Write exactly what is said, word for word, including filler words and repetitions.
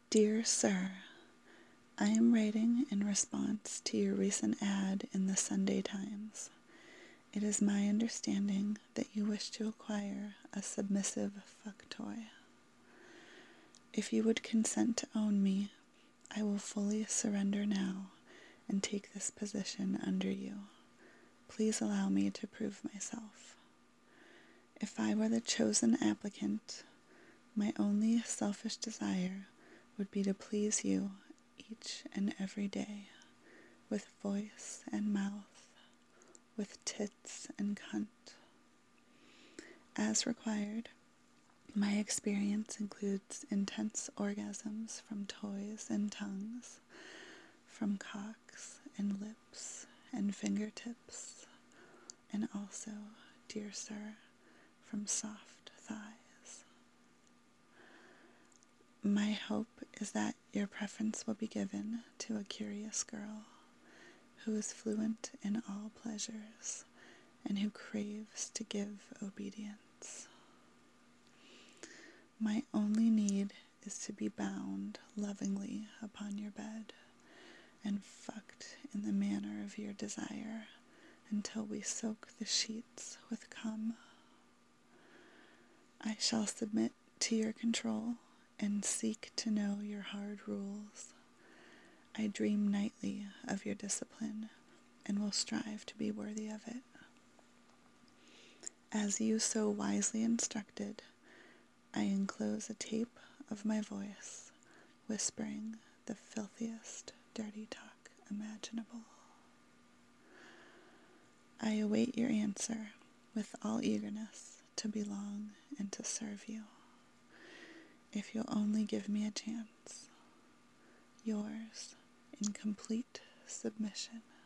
Dear Sir, I am writing in response to your recent ad in the Sunday Times. It is my understanding that you wish to acquire a submissive fuck toy. If you would consent to own me, I will fully surrender now and take this position under you. Please allow me to prove myself. If I were the chosen applicant, my only selfish desire would be to please you each and every day, with voice and mouth, with tits and cunt. As required, my experience includes intense orgasms from toys and tongues, from cocks and lips and fingertips, and also, dear sir, from soft thighs. My hope is that your preference will be given to a curious girl who is fluent in all pleasures and who craves to give obedience. My only need is to be bound lovingly upon your bed and fucked in the manner of your desire until we soak the sheets with cum. I shall submit to your control and seek to know your hard rules. I dream nightly of your discipline and will strive to be worthy of it. As you so wisely instructed, I enclose a tape of my voice, whispering the filthiest dirty talk imaginable. I await your answer with all eagerness to belong and to serve you. If you'll only give me a chance. Yours in complete submission.